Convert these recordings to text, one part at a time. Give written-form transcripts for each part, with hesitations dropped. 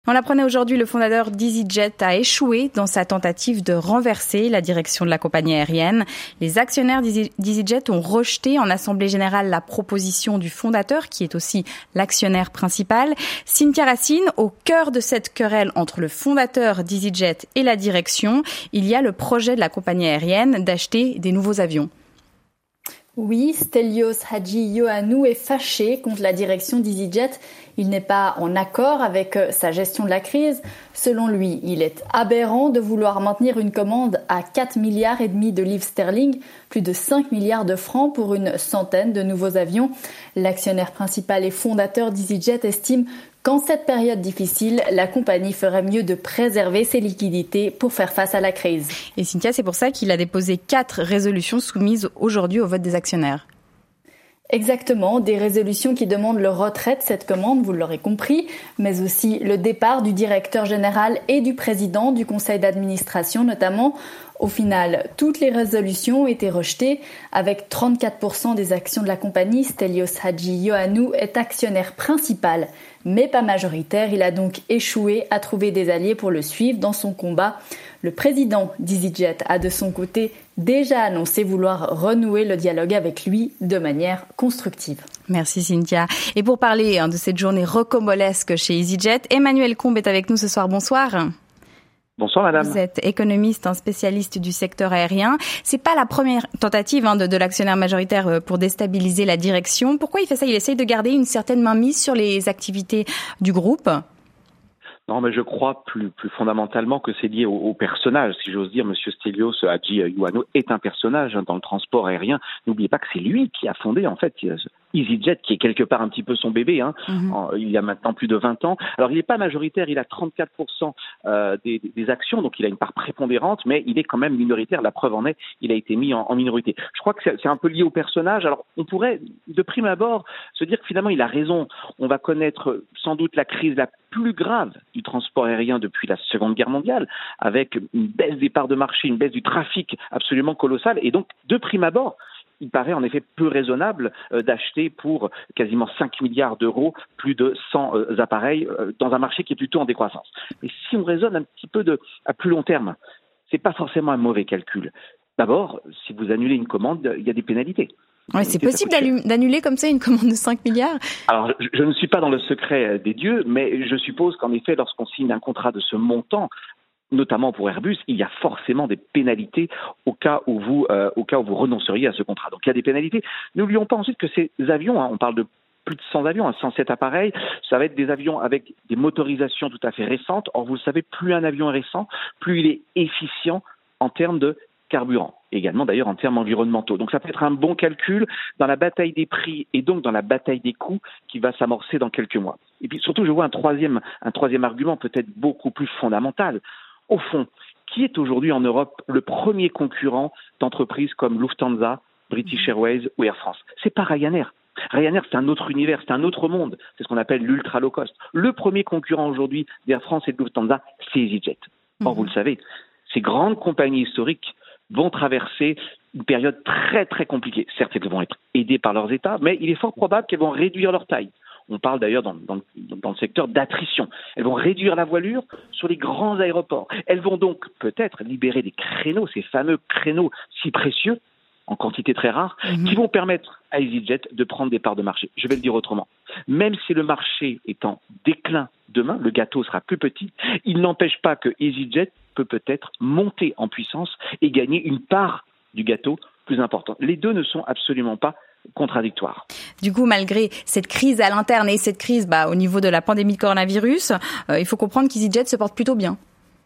On l'apprenait aujourd'hui, le fondateur d'EasyJet a échoué dans sa tentative de renverser la direction de la compagnie aérienne. Les actionnaires d'EasyJet ont rejeté en assemblée générale la proposition du fondateur, qui est aussi l'actionnaire principal. Cynthia Racine, au cœur de cette querelle entre le fondateur d'EasyJet et la direction, il y a le projet de la compagnie aérienne d'acheter des nouveaux avions. Oui, Stelios Hadjiioannou est fâché contre la direction d'EasyJet. Il n'est pas en accord avec sa gestion de la crise. Selon lui, il est aberrant de vouloir maintenir une commande à 4,5 milliards de livres sterling, plus de 5 milliards de francs pour une centaine de nouveaux avions. L'actionnaire principal et fondateur d'EasyJet estime qu'en cette période difficile, la compagnie ferait mieux de préserver ses liquidités pour faire face à la crise. Et Cynthia, c'est pour ça qu'il a déposé 4 résolutions soumises aujourd'hui au vote des actionnaires. Exactement, des résolutions qui demandent le retrait de cette commande, vous l'aurez compris, mais aussi le départ du directeur général et du président du conseil d'administration notamment. Au final, toutes les résolutions ont été rejetées. Avec 34% des actions de la compagnie, Stelios Hadjiioannou est actionnaire principal, mais pas majoritaire. Il a donc échoué à trouver des alliés pour le suivre dans son combat. Le président d'EasyJet a de son côté déjà annoncé vouloir renouer le dialogue avec lui de manière constructive. Merci Cynthia. Et pour parler de cette journée rocambolesque chez EasyJet, Emmanuel Combe est avec nous ce soir. Bonsoir. Bonsoir madame. Vous êtes économiste, un spécialiste du secteur aérien. C'est pas la première tentative de l'actionnaire majoritaire pour déstabiliser la direction. Pourquoi il fait ça? Il essaye de garder une certaine mainmise sur les activités du groupe. Non, mais je crois plus fondamentalement que c'est lié au personnage. Si j'ose dire, Monsieur Stelios Hadjiioannou est un personnage dans le transport aérien. N'oubliez pas que c'est lui qui a fondé en fait EasyJet, qui est quelque part un petit peu son bébé. Il y a maintenant plus de 20 ans. Alors il n'est pas majoritaire, il a 34% des actions, donc il a une part prépondérante, mais il est quand même minoritaire. La preuve en est, il a été mis en minorité. Je crois que c'est un peu lié au personnage. Alors on pourrait de prime abord se dire que finalement il a raison. On va connaître sans doute la crise la plus grave du transport aérien depuis la Seconde Guerre mondiale, avec une baisse des parts de marché, une baisse du trafic absolument colossale. Et donc, de prime abord, il paraît en effet peu raisonnable d'acheter pour quasiment 5 milliards d'euros plus de 100 appareils dans un marché qui est plutôt en décroissance. Mais si on raisonne un petit peu à plus long terme, c'est pas forcément un mauvais calcul. D'abord, si vous annulez une commande, il y a des pénalités. Ouais, c'est possible d'annuler comme ça une commande de 5 milliards? Alors, je ne suis pas dans le secret des dieux, mais je suppose qu'en effet, lorsqu'on signe un contrat de ce montant, notamment pour Airbus, il y a forcément des pénalités au cas où vous renonceriez à ce contrat. Donc, il y a des pénalités. N'oublions pas ensuite que ces avions, on parle de plus de 100 avions, 107 appareils, ça va être des avions avec des motorisations tout à fait récentes. Or, vous le savez, plus un avion est récent, plus il est efficient en termes de carburant, également d'ailleurs en termes environnementaux. Donc ça peut être un bon calcul dans la bataille des prix et donc dans la bataille des coûts qui va s'amorcer dans quelques mois. Et puis surtout, je vois un troisième argument peut-être beaucoup plus fondamental. Au fond, qui est aujourd'hui en Europe le premier concurrent d'entreprises comme Lufthansa, British Airways ou Air France? C'est pas Ryanair. Ryanair, c'est un autre univers, c'est un autre monde. C'est ce qu'on appelle l'ultra low cost. Le premier concurrent aujourd'hui d'Air France et de Lufthansa, c'est EasyJet. Or, vous le savez, ces grandes compagnies historiques vont traverser une période très très compliquée. Certes, elles vont être aidées par leurs États, mais il est fort probable qu'elles vont réduire leur taille. On parle d'ailleurs dans le secteur d'attrition. Elles vont réduire la voilure sur les grands aéroports. Elles vont donc peut-être libérer des créneaux, ces fameux créneaux si précieux, en quantité très rare, qui vont permettre à EasyJet de prendre des parts de marché. Je vais le dire autrement. Même si le marché est en déclin demain, le gâteau sera plus petit, il n'empêche pas que EasyJet peut-être monter en puissance et gagner une part du gâteau plus importante. Les deux ne sont absolument pas contradictoires. Du coup, malgré cette crise à l'interne et cette crise au niveau de la pandémie de coronavirus, il faut comprendre qu'EasyJet se porte plutôt bien.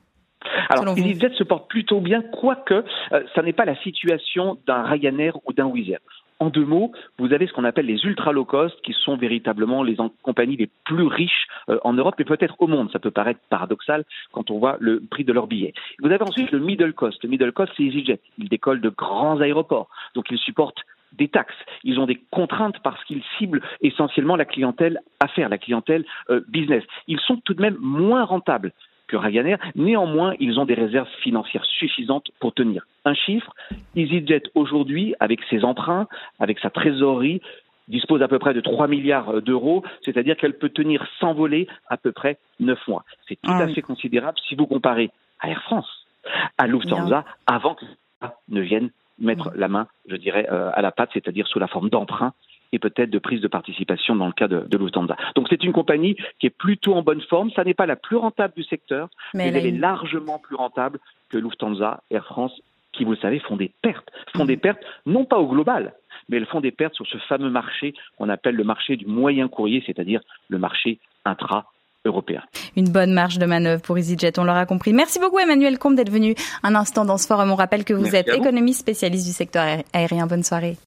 Alors, EasyJet se porte plutôt bien, quoique ça n'est pas la situation d'un Ryanair ou d'un Wizz Air. En deux mots, vous avez ce qu'on appelle les ultra low cost, qui sont véritablement les compagnies les plus riches en Europe et peut-être au monde. Ça peut paraître paradoxal quand on voit le prix de leurs billets. Vous avez ensuite le middle cost. Le middle cost, c'est EasyJet. Ils décollent de grands aéroports, donc ils supportent des taxes. Ils ont des contraintes parce qu'ils ciblent essentiellement la clientèle affaires, la clientèle business. Ils sont tout de même moins rentables que Ryanair. Néanmoins, ils ont des réserves financières suffisantes pour tenir. Un chiffre, EasyJet aujourd'hui, avec ses emprunts, avec sa trésorerie, dispose à peu près de 3 milliards d'euros, c'est-à-dire qu'elle peut tenir s'envoler à peu près 9 mois. C'est tout à fait considérable si vous comparez à Air France, à Lufthansa, avant que ça ne vienne mettre la main, je dirais, à la pâte, c'est-à-dire sous la forme d'emprunt et peut-être de prise de participation dans le cas de Lufthansa. Donc c'est une compagnie qui est plutôt en bonne forme. Ça n'est pas la plus rentable du secteur, mais elle est largement plus rentable que Lufthansa, Air France, qui, vous le savez, font des pertes. Non pas au global, mais elles font des pertes sur ce fameux marché qu'on appelle le marché du moyen courrier, c'est-à-dire le marché intra-européen. Une bonne marge de manœuvre pour EasyJet, on l'aura compris. Merci beaucoup Emmanuel Combe d'être venu un instant dans ce forum. On rappelle que vous êtes économiste spécialiste du secteur aérien. Bonne soirée.